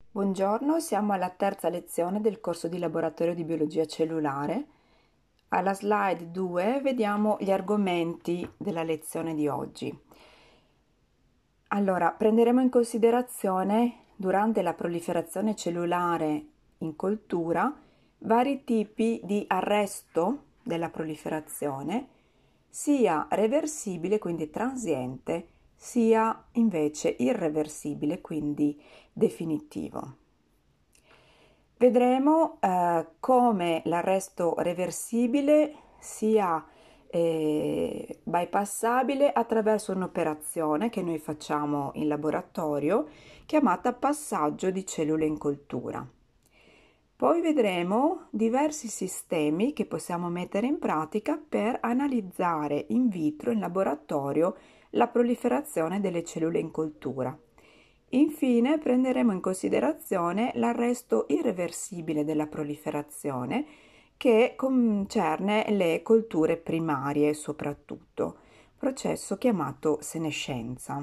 Buongiorno, siamo alla terza lezione del corso di laboratorio di biologia cellulare. Alla slide 2 vediamo gli argomenti della lezione di oggi. Allora, prenderemo in considerazione durante la proliferazione cellulare in coltura vari tipi di arresto della proliferazione, sia reversibile, quindi transiente, sia invece irreversibile, quindi definitivo. Vedremo come l'arresto reversibile sia bypassabile attraverso un'operazione che noi facciamo in laboratorio chiamata passaggio di cellule in coltura. Poi vedremo diversi sistemi che possiamo mettere in pratica per analizzare in vitro, in laboratorio, la proliferazione delle cellule in coltura. Infine prenderemo in considerazione l'arresto irreversibile della proliferazione che concerne le colture primarie soprattutto, processo chiamato senescenza.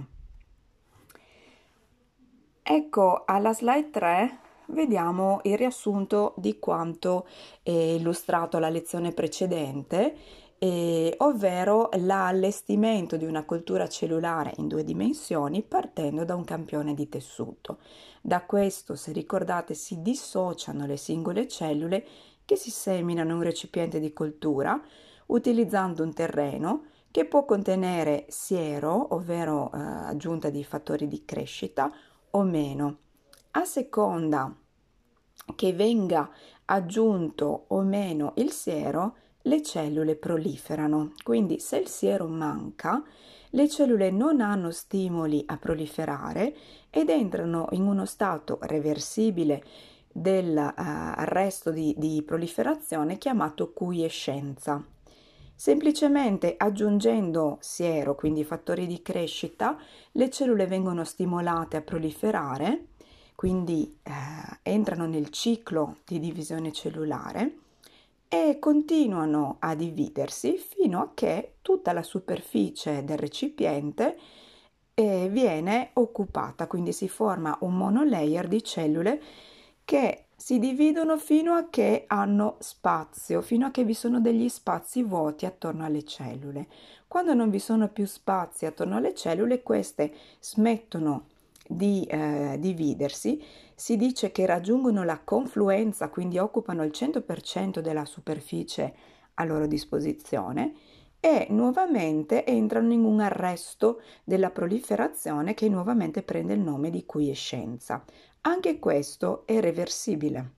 Ecco, alla slide 3 vediamo il riassunto di quanto illustrato alla lezione precedente, ovvero l'allestimento di una coltura cellulare in 2 dimensioni partendo da un campione di tessuto. Da questo, se ricordate, si dissociano le singole cellule che si seminano in un recipiente di coltura utilizzando un terreno che può contenere siero, ovvero aggiunta di fattori di crescita, o meno. A seconda che venga aggiunto o meno il siero, le cellule proliferano. Quindi se il siero manca, le cellule non hanno stimoli a proliferare ed entrano in uno stato reversibile dell'arresto di proliferazione chiamato quiescenza. Semplicemente aggiungendo siero, quindi fattori di crescita, le cellule vengono stimolate a proliferare, quindi entrano nel ciclo di divisione cellulare e continuano a dividersi fino a che tutta la superficie del recipiente viene occupata, quindi si forma un monolayer di cellule che si dividono fino a che hanno spazio, fino a che vi sono degli spazi vuoti attorno alle cellule. Quando non vi sono più spazi attorno alle cellule, queste smettono di dividersi, si dice che raggiungono la confluenza, quindi occupano il 100% della superficie a loro disposizione e nuovamente entrano in un arresto della proliferazione che nuovamente prende il nome di quiescenza. Anche questo è reversibile.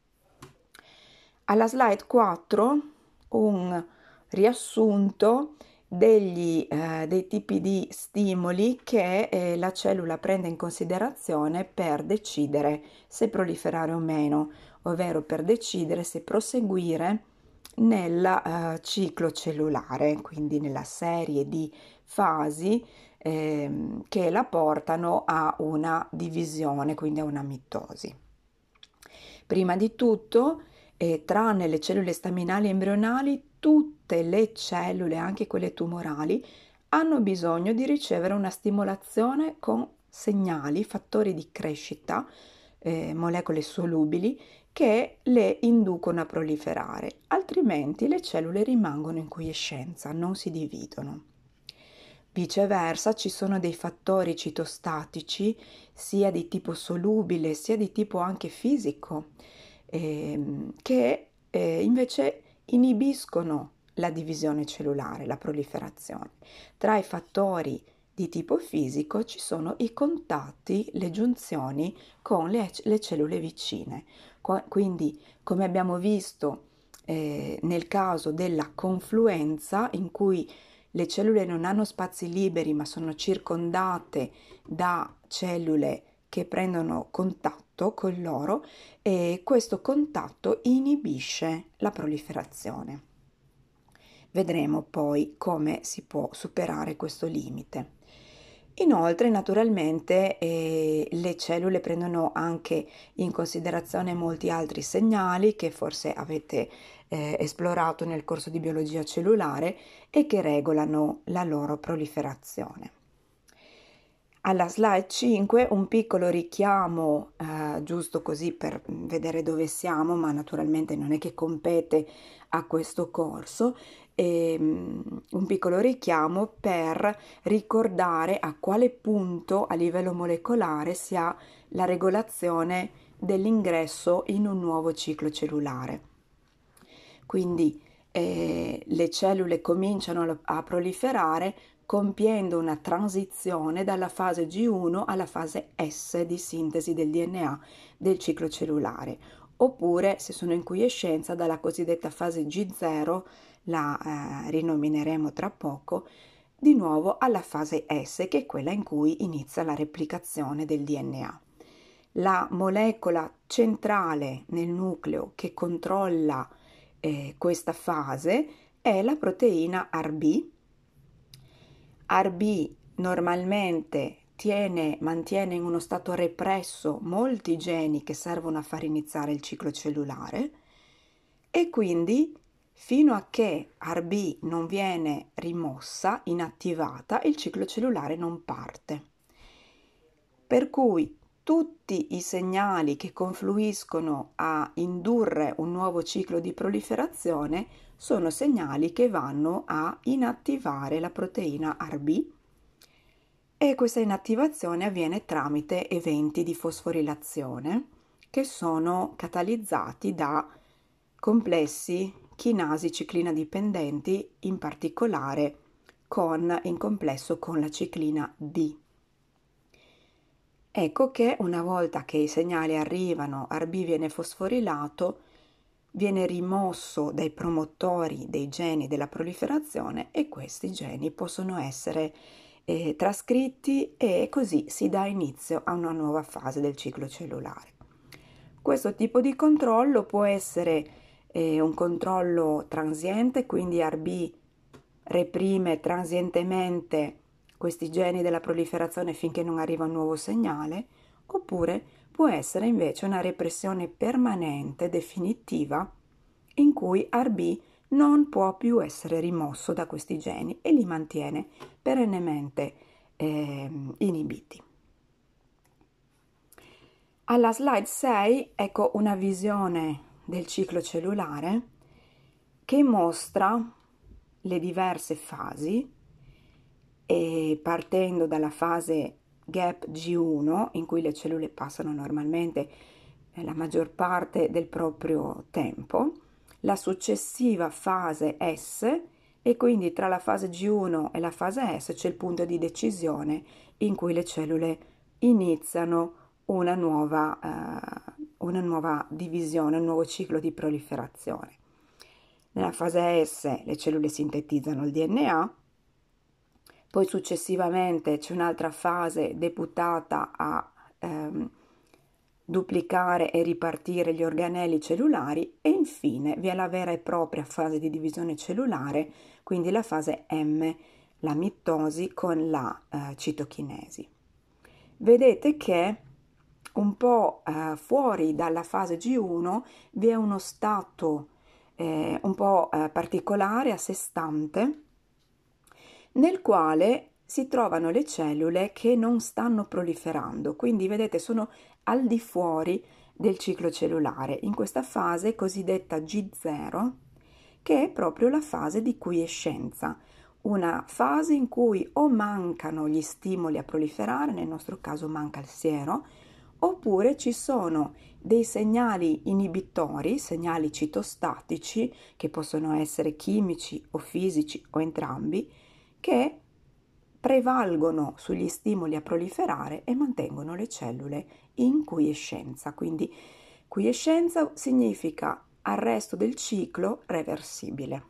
Alla slide 4 un riassunto dei tipi di stimoli che la cellula prende in considerazione per decidere se proliferare o meno, ovvero per decidere se proseguire nel ciclo cellulare, quindi nella serie di fasi che la portano a una divisione, quindi a una mitosi. Prima di tutto, tranne le cellule staminali e embrionali, tutte le cellule, anche quelle tumorali, hanno bisogno di ricevere una stimolazione con segnali, fattori di crescita, molecole solubili, che le inducono a proliferare, altrimenti le cellule rimangono in quiescenza, non si dividono. Viceversa, ci sono dei fattori citostatici, sia di tipo solubile, sia di tipo anche fisico, che invece inibiscono la divisione cellulare, la proliferazione. Tra i fattori di tipo fisico ci sono i contatti, le giunzioni con le cellule vicine. Quindi, come abbiamo visto nel caso della confluenza, in cui le cellule non hanno spazi liberi ma sono circondate da cellule che prendono contatto con loro e questo contatto inibisce la proliferazione. Vedremo poi come si può superare questo limite. Inoltre, naturalmente, le cellule prendono anche in considerazione molti altri segnali che forse avete esplorato nel corso di biologia cellulare e che regolano la loro proliferazione. Alla slide 5 un piccolo richiamo, giusto così per vedere dove siamo, ma naturalmente non è che compete a questo corso, un piccolo richiamo per ricordare a quale punto a livello molecolare si ha la regolazione dell'ingresso in un nuovo ciclo cellulare. Quindi le cellule cominciano a proliferare compiendo una transizione dalla fase G1 alla fase S di sintesi del DNA del ciclo cellulare, oppure, se sono in quiescenza, dalla cosiddetta fase G0, la rinomineremo tra poco, di nuovo alla fase S, che è quella in cui inizia la replicazione del DNA. La molecola centrale nel nucleo che controlla questa fase è la proteina Rb. Rb normalmente mantiene in uno stato represso molti geni che servono a far iniziare il ciclo cellulare e quindi fino a che Rb non viene rimossa, inattivata, il ciclo cellulare non parte. Per cui tutti i segnali che confluiscono a indurre un nuovo ciclo di proliferazione sono segnali che vanno a inattivare la proteina Rb e questa inattivazione avviene tramite eventi di fosforilazione che sono catalizzati da complessi chinasi ciclina dipendenti, in particolare in complesso con la ciclina D. Ecco che una volta che i segnali arrivano, Rb viene fosforilato, viene rimosso dai promotori dei geni della proliferazione e questi geni possono essere trascritti e così si dà inizio a una nuova fase del ciclo cellulare. Questo tipo di controllo può essere un controllo transiente, quindi Rb reprime transientemente questi geni della proliferazione finché non arriva un nuovo segnale, oppure può essere invece una repressione permanente, definitiva, in cui Rb non può più essere rimosso da questi geni e li mantiene perennemente inibiti. Alla slide 6 ecco una visione del ciclo cellulare che mostra le diverse fasi e partendo dalla fase gap G1 in cui le cellule passano normalmente la maggior parte del proprio tempo, la successiva fase S e quindi tra la fase G1 e la fase S c'è il punto di decisione in cui le cellule iniziano una nuova divisione, un nuovo ciclo di proliferazione. Nella fase S le cellule sintetizzano il DNA, poi successivamente c'è un'altra fase deputata a duplicare e ripartire gli organelli cellulari e infine vi è la vera e propria fase di divisione cellulare, quindi la fase M, la mitosi con la citochinesi. Vedete che un po' fuori dalla fase G1 vi è uno stato un po' particolare, a sé stante, nel quale si trovano le cellule che non stanno proliferando, quindi vedete sono al di fuori del ciclo cellulare, in questa fase cosiddetta G0, che è proprio la fase di quiescenza, una fase in cui o mancano gli stimoli a proliferare, nel nostro caso manca il siero, oppure ci sono dei segnali inibitori, segnali citostatici, che possono essere chimici o fisici o entrambi, che prevalgono sugli stimoli a proliferare e mantengono le cellule in quiescenza. Quindi quiescenza significa arresto del ciclo reversibile.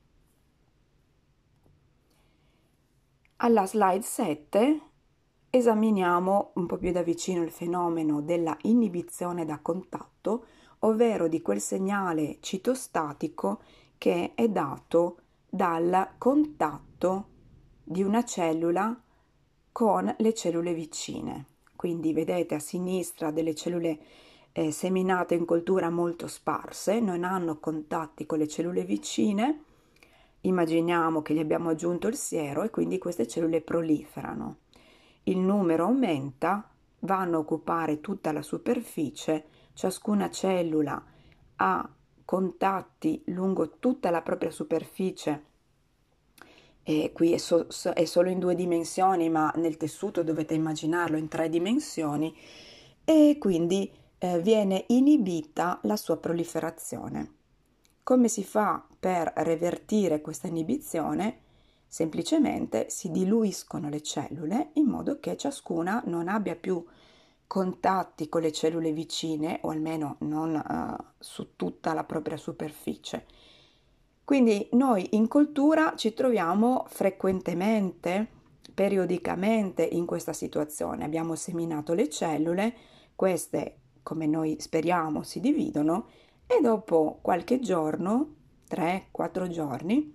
Alla slide 7 esaminiamo un po' più da vicino il fenomeno della inibizione da contatto, ovvero di quel segnale citostatico che è dato dal contatto di una cellula con le cellule vicine. Quindi vedete a sinistra delle cellule seminate in coltura molto sparse, non hanno contatti con le cellule vicine. Immaginiamo che gli abbiamo aggiunto il siero e quindi queste cellule proliferano. il numero aumenta, vanno a occupare tutta la superficie, ciascuna cellula ha contatti lungo tutta la propria superficie. E qui è solo in 2 dimensioni, ma nel tessuto dovete immaginarlo in 3 dimensioni, e quindi viene inibita la sua proliferazione. Come si fa per revertire questa inibizione? Semplicemente si diluiscono le cellule in modo che ciascuna non abbia più contatti con le cellule vicine, o almeno non su tutta la propria superficie. Quindi noi in coltura ci troviamo frequentemente, periodicamente in questa situazione. Abbiamo seminato le cellule, queste, come noi speriamo, si dividono e dopo qualche giorno, 3-4 giorni,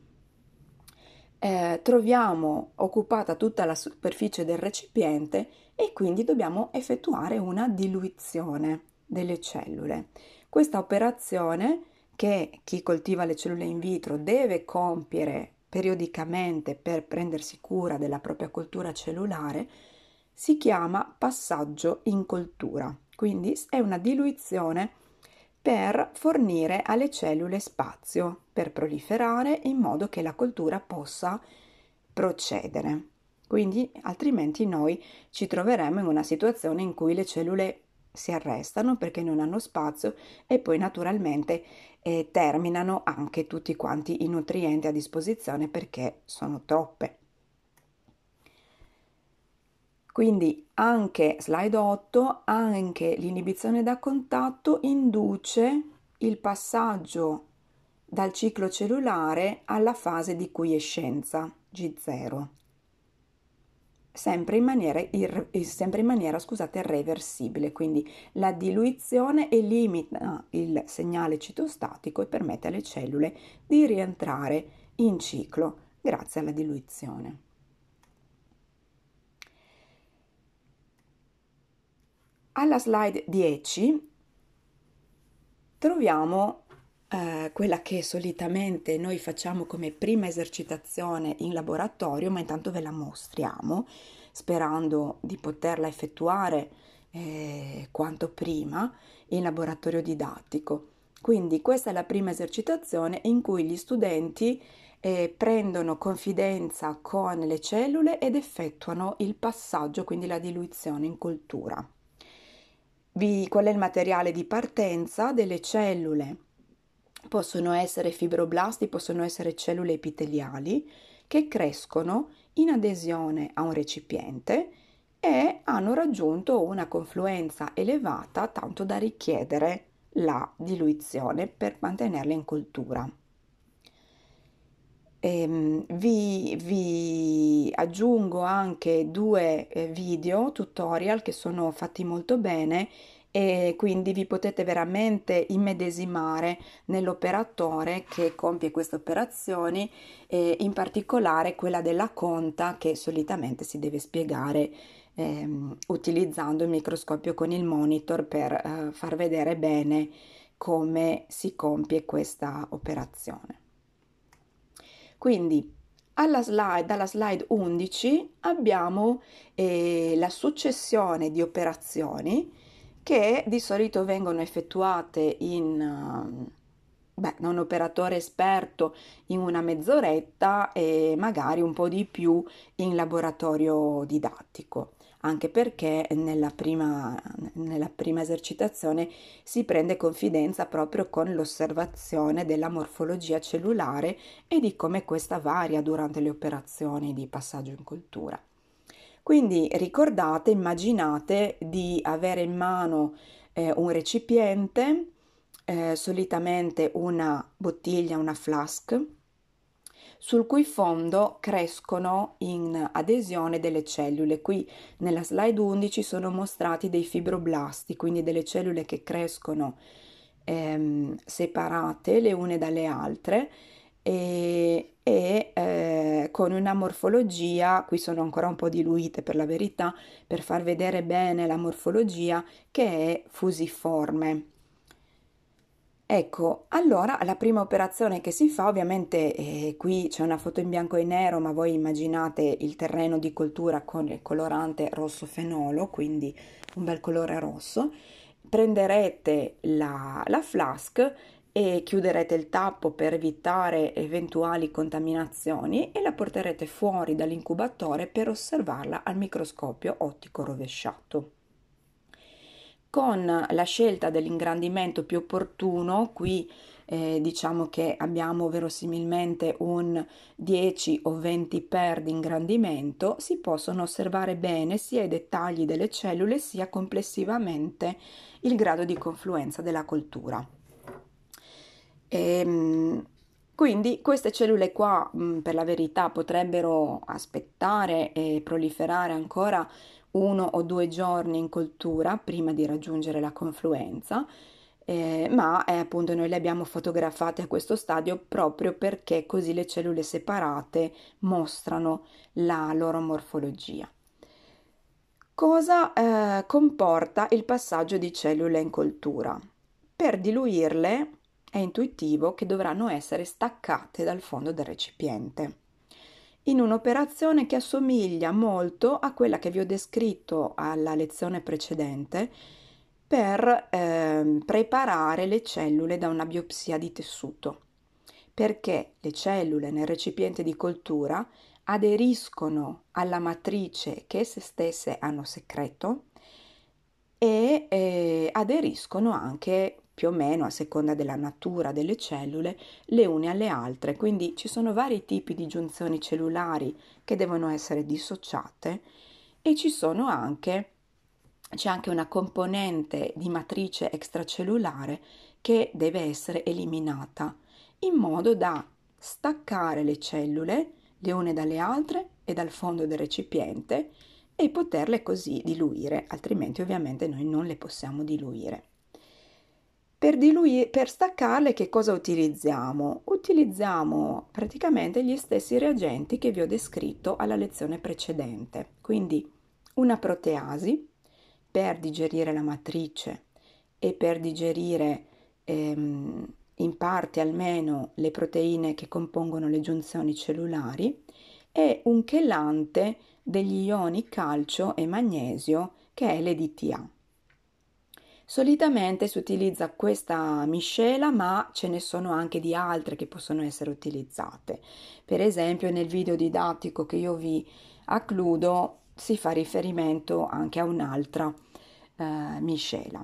troviamo occupata tutta la superficie del recipiente e quindi dobbiamo effettuare una diluizione delle cellule. Questa operazione, che chi coltiva le cellule in vitro deve compiere periodicamente per prendersi cura della propria coltura cellulare, si chiama passaggio in coltura. Quindi è una diluizione per fornire alle cellule spazio per proliferare in modo che la coltura possa procedere. Quindi altrimenti noi ci troveremo in una situazione in cui le cellule si arrestano perché non hanno spazio e poi naturalmente terminano anche tutti quanti i nutrienti a disposizione perché sono troppe. Quindi anche slide 8, anche l'inibizione da contatto induce il passaggio dal ciclo cellulare alla fase di quiescenza G0, sempre in maniera, scusate, reversibile. Quindi la diluizione elimina il segnale citostatico e permette alle cellule di rientrare in ciclo grazie alla diluizione. Alla slide 10 troviamo quella che solitamente noi facciamo come prima esercitazione in laboratorio, ma intanto ve la mostriamo, sperando di poterla effettuare quanto prima in laboratorio didattico. Quindi questa è la prima esercitazione in cui gli studenti prendono confidenza con le cellule ed effettuano il passaggio, quindi la diluizione in coltura. Qual è il materiale di partenza delle cellule? Possono essere fibroblasti, possono essere cellule epiteliali che crescono in adesione a un recipiente e hanno raggiunto una confluenza elevata tanto da richiedere la diluizione per mantenerle in coltura. Vi aggiungo anche 2 video tutorial che sono fatti molto bene e quindi vi potete veramente immedesimare nell'operatore che compie queste operazioni, in particolare quella della conta che solitamente si deve spiegare utilizzando il microscopio con il monitor per far vedere bene come si compie questa operazione. Quindi dalla slide 11 abbiamo la successione di operazioni che di solito vengono effettuate da un operatore esperto in una mezz'oretta e magari un po' di più in laboratorio didattico, anche perché nella prima esercitazione si prende confidenza proprio con l'osservazione della morfologia cellulare e di come questa varia durante le operazioni di passaggio in coltura. Quindi ricordate, immaginate di avere in mano un recipiente, solitamente una bottiglia, una flask, sul cui fondo crescono in adesione delle cellule. Qui nella slide 11 sono mostrati dei fibroblasti, quindi delle cellule che crescono separate le une dalle altre con una morfologia, qui sono ancora un po' diluite per la verità, per far vedere bene la morfologia, che è fusiforme. Ecco, allora la prima operazione che si fa, ovviamente qui c'è una foto in bianco e nero, ma voi immaginate il terreno di coltura con il colorante rosso fenolo, quindi un bel colore rosso. Prenderete la flask e chiuderete il tappo per evitare eventuali contaminazioni e la porterete fuori dall'incubatore per osservarla al microscopio ottico rovesciato. Con la scelta dell'ingrandimento più opportuno, qui diciamo che abbiamo verosimilmente un 10 o 20 per di ingrandimento, si possono osservare bene sia i dettagli delle cellule sia complessivamente il grado di confluenza della coltura. Quindi queste cellule qua, per la verità, potrebbero aspettare e proliferare ancora 1 o 2 giorni in coltura prima di raggiungere la confluenza, ma appunto noi le abbiamo fotografate a questo stadio proprio perché così le cellule separate mostrano la loro morfologia. Cosa comporta il passaggio di cellule in coltura? Per diluirle è intuitivo che dovranno essere staccate dal fondo del recipiente, in un'operazione che assomiglia molto a quella che vi ho descritto alla lezione precedente per preparare le cellule da una biopsia di tessuto, perché le cellule nel recipiente di coltura aderiscono alla matrice che esse stesse hanno secreto e aderiscono anche più o meno a seconda della natura delle cellule le une alle altre, quindi ci sono vari tipi di giunzioni cellulari che devono essere dissociate e c'è anche una componente di matrice extracellulare che deve essere eliminata in modo da staccare le cellule le une dalle altre e dal fondo del recipiente e poterle così diluire, altrimenti ovviamente noi non le possiamo diluire. Per staccarle che cosa utilizziamo? Utilizziamo praticamente gli stessi reagenti che vi ho descritto alla lezione precedente, quindi una proteasi per digerire la matrice e per digerire in parte almeno le proteine che compongono le giunzioni cellulari e un chelante degli ioni calcio e magnesio che è l'EDTA. Solitamente si utilizza questa miscela, ma ce ne sono anche di altre che possono essere utilizzate. Per esempio, nel video didattico che io vi accludo si fa riferimento anche a un'altra miscela.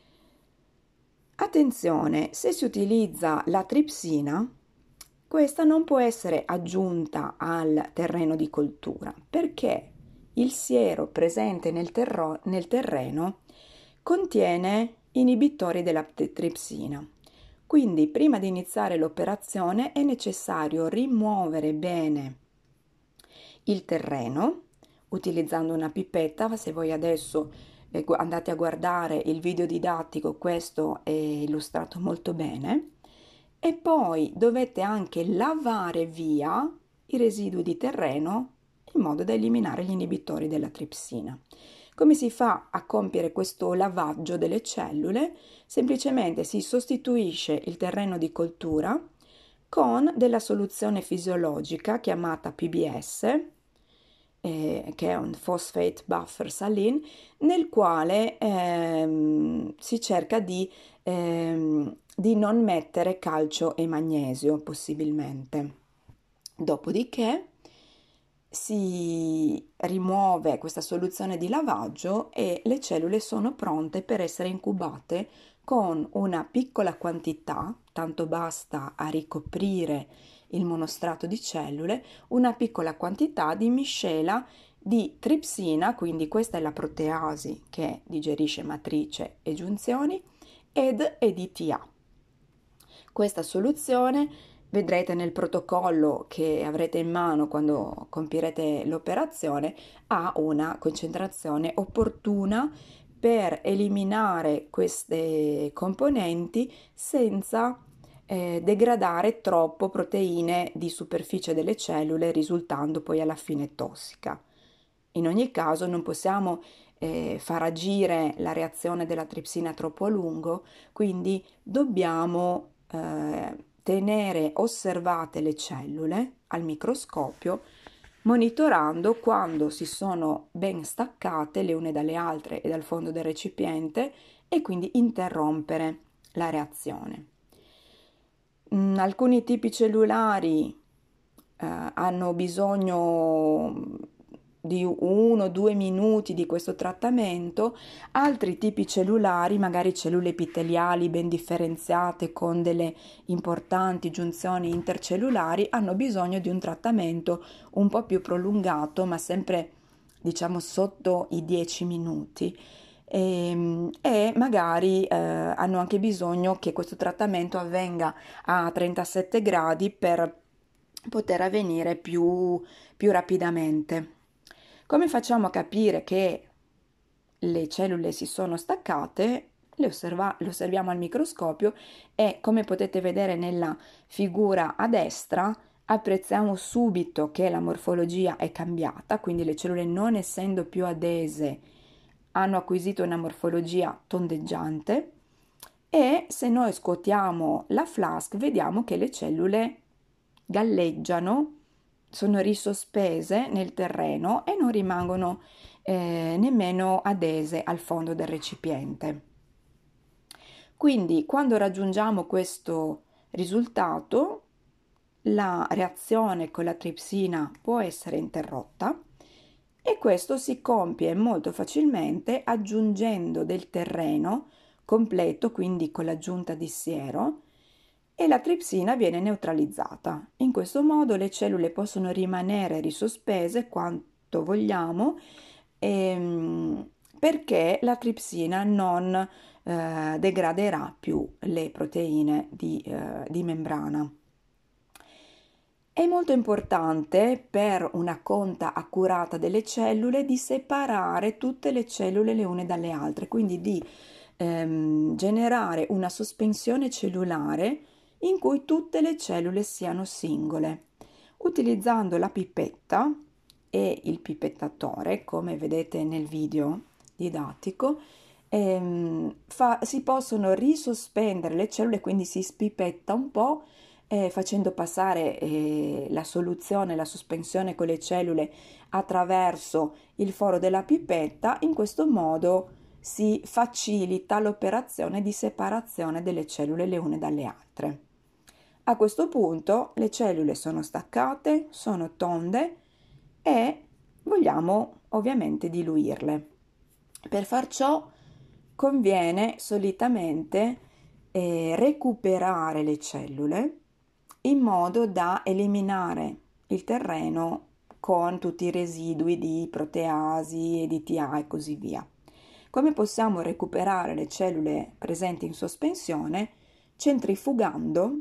Attenzione, se si utilizza la tripsina, questa non può essere aggiunta al terreno di coltura perché il siero presente nel terreno contiene inibitori della tripsina. Quindi prima di iniziare l'operazione è necessario rimuovere bene il terreno utilizzando una pipetta. Se voi adesso andate a guardare il video didattico, questo è illustrato molto bene. E poi dovete anche lavare via i residui di terreno in modo da eliminare gli inibitori della tripsina. Come si fa a compiere questo lavaggio delle cellule? Semplicemente si sostituisce il terreno di coltura con della soluzione fisiologica chiamata PBS, che è un phosphate buffer saline, nel quale si cerca di non mettere calcio e magnesio possibilmente. Dopodiché si rimuove questa soluzione di lavaggio e le cellule sono pronte per essere incubate con una piccola quantità, tanto basta a ricoprire il monostrato di cellule, una piccola quantità di miscela di tripsina, quindi questa è la proteasi che digerisce matrice e giunzioni, ed EDTA. Questa soluzione vedrete nel protocollo che avrete in mano quando compirete l'operazione, ha una concentrazione opportuna per eliminare queste componenti senza degradare troppo proteine di superficie delle cellule, risultando poi alla fine tossica. In ogni caso non possiamo far agire la reazione della tripsina troppo a lungo, quindi dobbiamo tenere osservate le cellule al microscopio, monitorando quando si sono ben staccate le une dalle altre e dal fondo del recipiente e quindi interrompere la reazione. Alcuni tipi cellulari hanno bisogno di 1-2 minuti di questo trattamento, altri tipi cellulari, magari cellule epiteliali ben differenziate con delle importanti giunzioni intercellulari, hanno bisogno di un trattamento un po' più prolungato, ma sempre diciamo sotto i 10 minuti. E magari hanno anche bisogno che questo trattamento avvenga a 37 gradi per poter avvenire più rapidamente. Come facciamo a capire che le cellule si sono staccate? Le osserviamo al microscopio e, come potete vedere nella figura a destra, apprezziamo subito che la morfologia è cambiata, quindi le cellule, non essendo più adese, hanno acquisito una morfologia tondeggiante, e se noi scuotiamo la flask vediamo che le cellule galleggiano, sono risospese nel terreno e non rimangono nemmeno adese al fondo del recipiente. Quindi quando raggiungiamo questo risultato, la reazione con la tripsina può essere interrotta, e questo si compie molto facilmente aggiungendo del terreno completo, quindi con l'aggiunta di siero, e la tripsina viene neutralizzata. In questo modo le cellule possono rimanere risospese quanto vogliamo, perché la tripsina non degraderà più le proteine di membrana. È molto importante per una conta accurata delle cellule di separare tutte le cellule le une dalle altre, quindi di generare una sospensione cellulare in cui tutte le cellule siano singole. Utilizzando la pipetta e il pipettatore, come vedete nel video didattico, si possono risospendere le cellule, quindi si spipetta un po', facendo passare la soluzione, la sospensione con le cellule attraverso il foro della pipetta. In questo modo si facilita l'operazione di separazione delle cellule le une dalle altre. A questo punto le cellule sono staccate, sono tonde e vogliamo ovviamente diluirle. Per far ciò conviene solitamente recuperare le cellule in modo da eliminare il terreno con tutti i residui di proteasi, EDTA e così via. Come possiamo recuperare le cellule presenti in sospensione? Centrifugando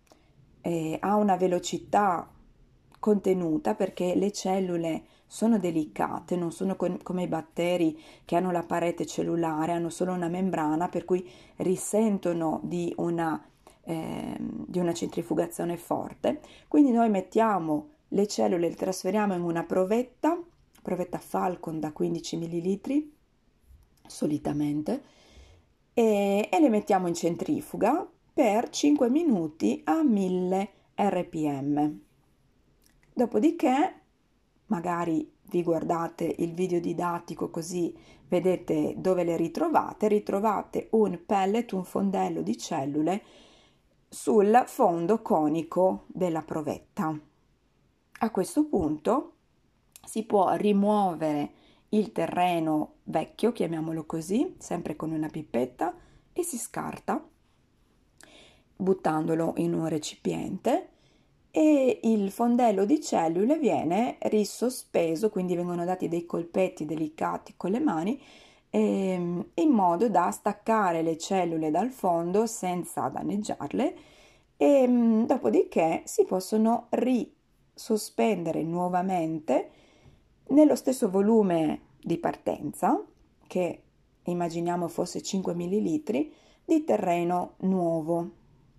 a una velocità contenuta, perché le cellule sono delicate, non sono come i batteri che hanno la parete cellulare, hanno solo una membrana, per cui risentono di una centrifugazione forte. Quindi noi mettiamo le cellule, le trasferiamo in una provetta Falcon da 15 ml solitamente, e le mettiamo in centrifuga per 5 minuti a 1000 rpm. Dopodiché magari vi guardate il video didattico così vedete dove le ritrovate un pellet, un fondello di cellule sul fondo conico della provetta. A questo punto si può rimuovere il terreno vecchio, chiamiamolo così, sempre con una pipetta, e si scarta buttandolo in un recipiente, e il fondello di cellule viene risospeso, quindi vengono dati dei colpetti delicati con le mani in modo da staccare le cellule dal fondo senza danneggiarle, e dopodiché si possono risospendere nuovamente nello stesso volume di partenza, che immaginiamo fosse 5 ml, di terreno nuovo.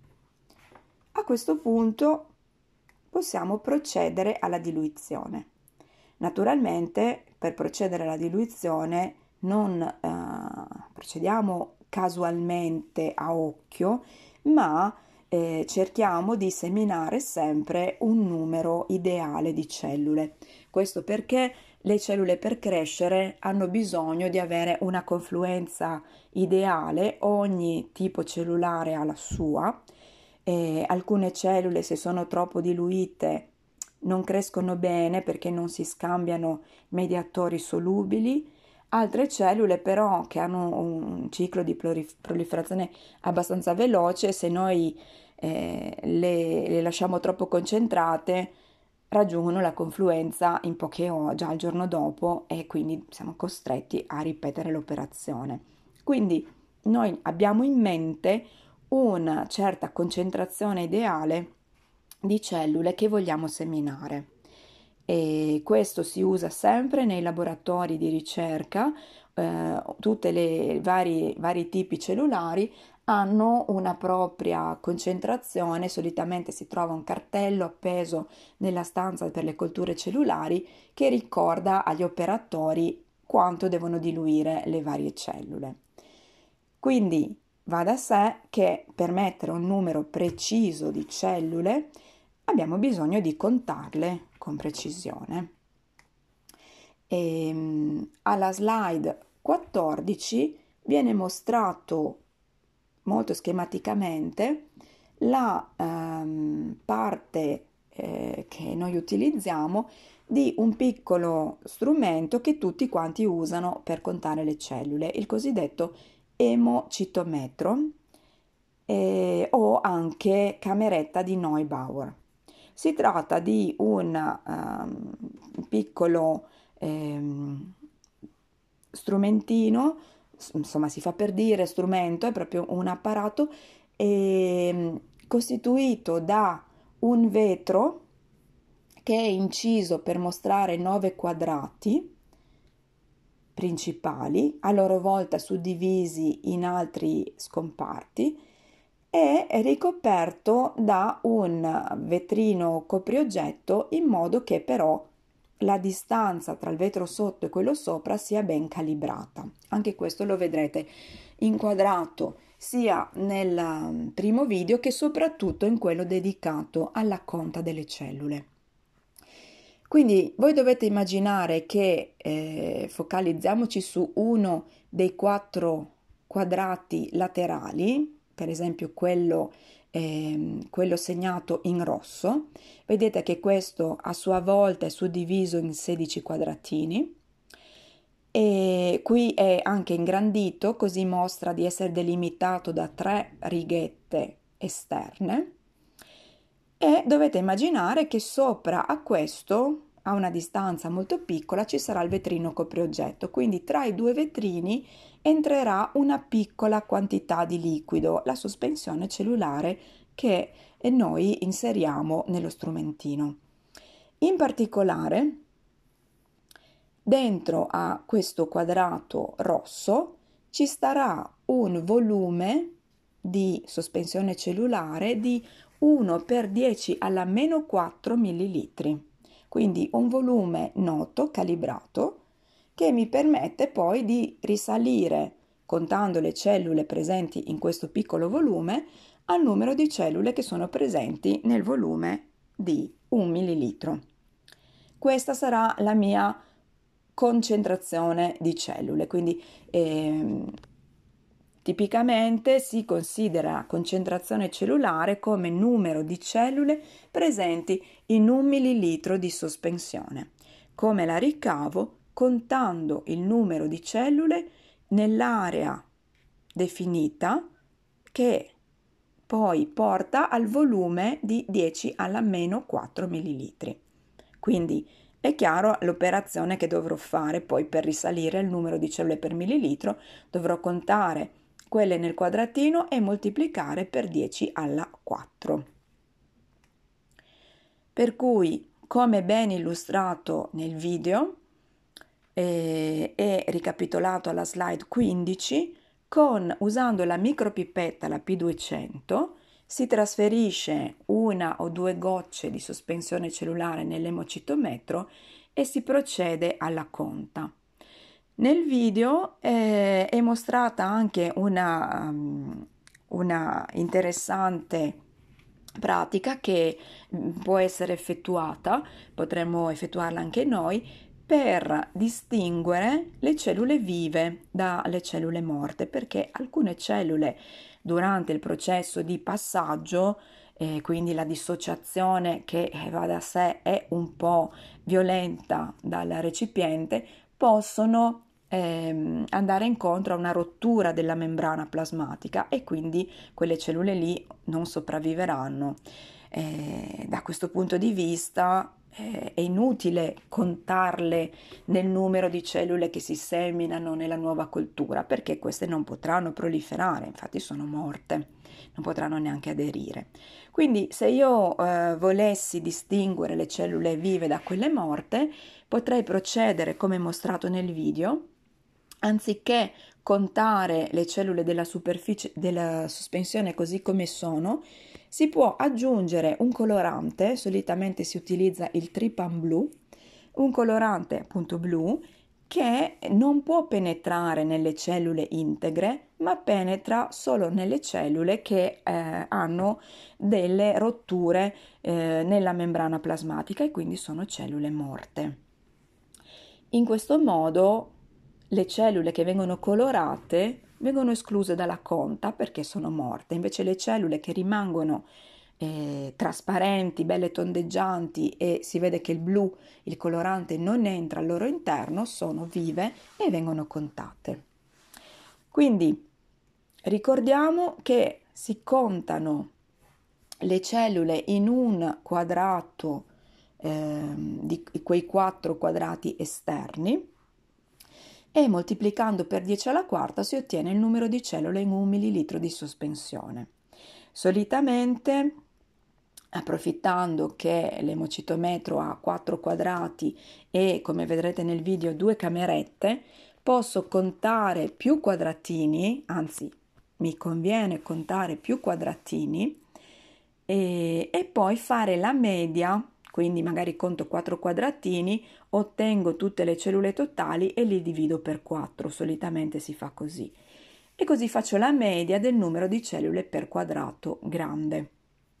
A questo punto possiamo procedere alla diluizione. Naturalmente, per procedere alla diluizione non procediamo casualmente a occhio, ma cerchiamo di seminare sempre un numero ideale di cellule. Questo perché le cellule per crescere hanno bisogno di avere una confluenza ideale, ogni tipo cellulare ha la sua. Alcune cellule, se sono troppo diluite, non crescono bene perché non si scambiano mediatori solubili. Altre cellule però che hanno un ciclo di proliferazione abbastanza veloce, se noi le lasciamo troppo concentrate, raggiungono la confluenza in poche ore, già il giorno dopo, e quindi siamo costretti a ripetere l'operazione. Quindi noi abbiamo in mente una certa concentrazione ideale di cellule che vogliamo seminare. E questo si usa sempre nei laboratori di ricerca, tutte le vari tipi cellulari hanno una propria concentrazione, solitamente si trova un cartello appeso nella stanza per le colture cellulari che ricorda agli operatori quanto devono diluire le varie cellule. Quindi va da sé che per mettere un numero preciso di cellule abbiamo bisogno di contarle con precisione. Alla slide 14 viene mostrato molto schematicamente la parte che noi utilizziamo di un piccolo strumento che tutti quanti usano per contare le cellule, il cosiddetto emocitometro o anche cameretta di Neubauer. Si tratta di un piccolo strumentino, insomma si fa per dire strumento, è proprio un apparato costituito da un vetro che è inciso per mostrare 9 quadrati principali, a loro volta suddivisi in altri scomparti, e è ricoperto da un vetrino coprioggetto in modo che però la distanza tra il vetro sotto e quello sopra sia ben calibrata. Anche questo lo vedrete inquadrato sia nel primo video che soprattutto in quello dedicato alla conta delle cellule. Quindi voi dovete immaginare che focalizziamoci su uno dei 4 quadrati laterali, per esempio quello segnato in rosso. Vedete che questo a sua volta è suddiviso in 16 quadratini e qui è anche ingrandito, così mostra di essere delimitato da 3 righette esterne. E dovete immaginare che sopra a questo, a una distanza molto piccola, ci sarà il vetrino coprioggetto, quindi tra i due vetrini entrerà una piccola quantità di liquido, la sospensione cellulare che noi inseriamo nello strumentino. In particolare, dentro a questo quadrato rosso ci starà un volume di sospensione cellulare di 1 per 10 alla meno 4 millilitri, quindi un volume noto, calibrato, che mi permette poi di risalire, contando le cellule presenti in questo piccolo volume, al numero di cellule che sono presenti nel volume di 1 millilitro. Questa sarà la mia concentrazione di cellule, quindi tipicamente si considera concentrazione cellulare come numero di cellule presenti in 1 millilitro di sospensione. Come la ricavo? Contando il numero di cellule nell'area definita che poi porta al volume di 10 alla meno 4 millilitri. Quindi è chiaro l'operazione che dovrò fare poi per risalire il numero di cellule per millilitro, dovrò contare quelle nel quadratino e moltiplicare per 10 alla 4. Per cui, come ben illustrato nel video e ricapitolato alla slide 15, usando la micropipetta, la P200, si trasferisce 1 o 2 gocce di sospensione cellulare nell'emocitometro e si procede alla conta. Nel video è mostrata anche una interessante pratica che può essere effettuata, potremmo effettuarla anche noi, per distinguere le cellule vive dalle cellule morte, perché alcune cellule durante il processo di passaggio, quindi la dissociazione che va da sé è un po' violenta dal recipiente, possono andare incontro a una rottura della membrana plasmatica e quindi quelle cellule lì non sopravviveranno. Da questo punto di vista è inutile contarle nel numero di cellule che si seminano nella nuova coltura, perché queste non potranno proliferare, infatti sono morte, non potranno neanche aderire. Quindi se io volessi distinguere le cellule vive da quelle morte, potrei procedere come mostrato nel video. Anziché contare le cellule della superficie della sospensione così come sono, si può aggiungere un colorante, solitamente si utilizza il Trypan blu, un colorante appunto blu che non può penetrare nelle cellule integre, ma penetra solo nelle cellule che hanno delle rotture nella membrana plasmatica e quindi sono cellule morte. In questo modo le cellule che vengono colorate vengono escluse dalla conta perché sono morte, invece le cellule che rimangono trasparenti, belle tondeggianti e si vede che il blu, il colorante, non entra al loro interno, sono vive e vengono contate. Quindi ricordiamo che si contano le cellule in un quadrato di quei 4 quadrati esterni e moltiplicando per 10 alla quarta si ottiene il numero di cellule in 1 millilitro di sospensione. Solitamente, approfittando che l'emocitometro ha 4 quadrati e, come vedrete nel video, 2 camerette, posso contare più quadratini, anzi mi conviene contare più quadratini e poi fare la media, quindi magari conto 4 quadratini, ottengo tutte le cellule totali e li divido per 4, solitamente si fa così. E così faccio la media del numero di cellule per quadrato grande.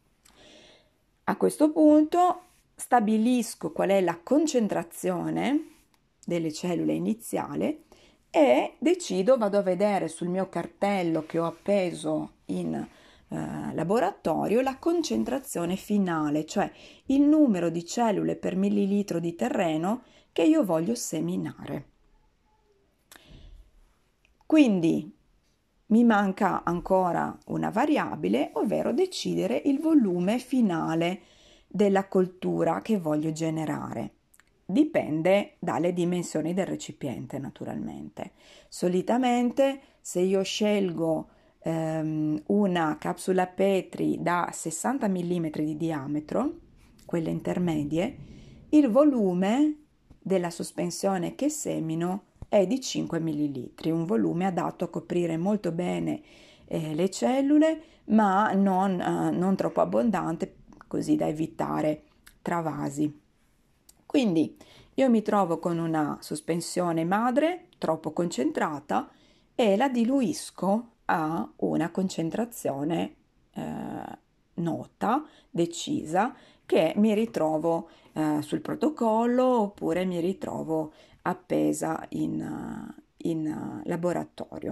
A questo punto stabilisco qual è la concentrazione delle cellule iniziale e decido, vado a vedere sul mio cartello che ho appeso in laboratorio la concentrazione finale, cioè il numero di cellule per millilitro di terreno che io voglio seminare. Quindi mi manca ancora una variabile, ovvero decidere il volume finale della coltura che voglio generare. Dipende dalle dimensioni del recipiente, naturalmente. Solitamente, se io scelgo una capsula Petri da 60 mm di diametro, quelle intermedie, il volume della sospensione che semino è di 5 ml, un volume adatto a coprire molto bene le cellule, ma non troppo abbondante, così da evitare travasi. Quindi io mi trovo con una sospensione madre troppo concentrata e la diluisco a una concentrazione nota, decisa, che mi ritrovo sul protocollo oppure mi ritrovo appesa in laboratorio.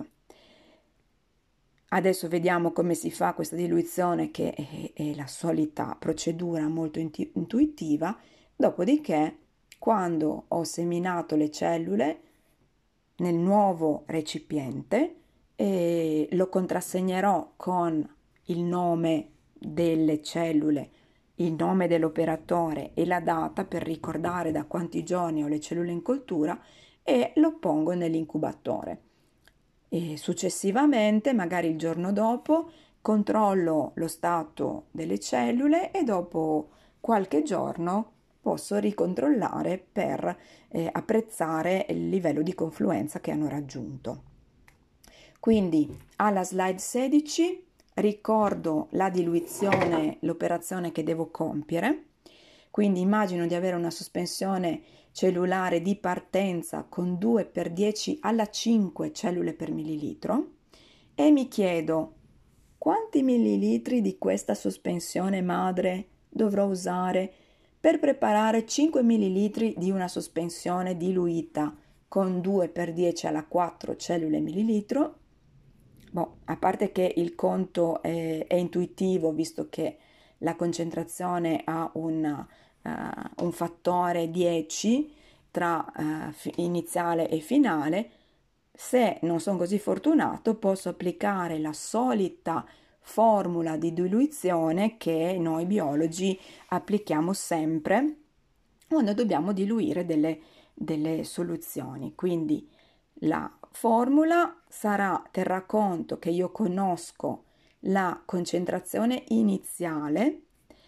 Adesso vediamo come si fa questa diluizione, che è la solita procedura molto intuitiva. Dopodiché, quando ho seminato le cellule nel nuovo recipiente, lo contrassegnerò con il nome delle cellule, il nome dell'operatore e la data per ricordare da quanti giorni ho le cellule in coltura e lo pongo nell'incubatore. E successivamente, magari il giorno dopo, controllo lo stato delle cellule e dopo qualche giorno posso ricontrollare per apprezzare il livello di confluenza che hanno raggiunto. Quindi alla slide 16 ricordo la diluizione, l'operazione che devo compiere. quindi immagino di avere una sospensione cellulare di partenza con 2 per 10 alla 5 cellule per millilitro e mi chiedo quanti millilitri di questa sospensione madre dovrò usare per preparare 5 millilitri di una sospensione diluita con 2 per 10 alla 4 cellule millilitro. Boh, a parte che il conto è intuitivo, visto che la concentrazione ha un fattore 10 tra iniziale e finale, se non sono così fortunato posso applicare la solita formula di diluizione che noi biologi applichiamo sempre quando dobbiamo diluire delle soluzioni. Quindi la formula terrà conto che io conosco la concentrazione iniziale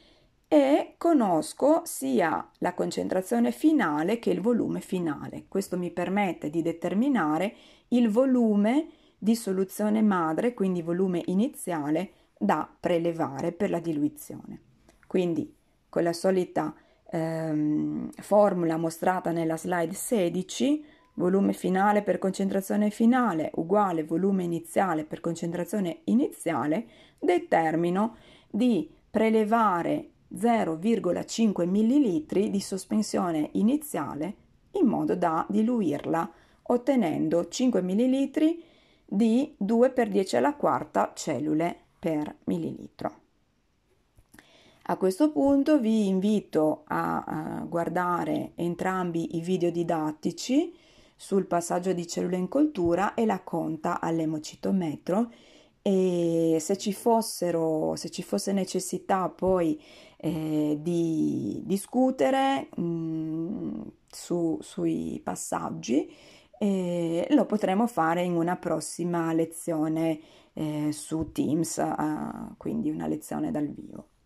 e conosco sia la concentrazione finale che il volume finale. Questo mi permette di determinare il volume di soluzione madre, quindi volume iniziale da prelevare per la diluizione. Quindi con la solita formula mostrata nella slide 16, volume finale per concentrazione finale uguale volume iniziale per concentrazione iniziale, determino di prelevare 0,5 ml di sospensione iniziale in modo da diluirla ottenendo 5 ml di 2 per 10 alla quarta cellule per millilitro. A questo punto vi invito a guardare entrambi i video didattici sul passaggio di cellule in coltura e la conta all'emocitometro, e se ci fosse necessità poi di discutere sui passaggi, lo potremo fare in una prossima lezione su Teams, quindi una lezione dal vivo.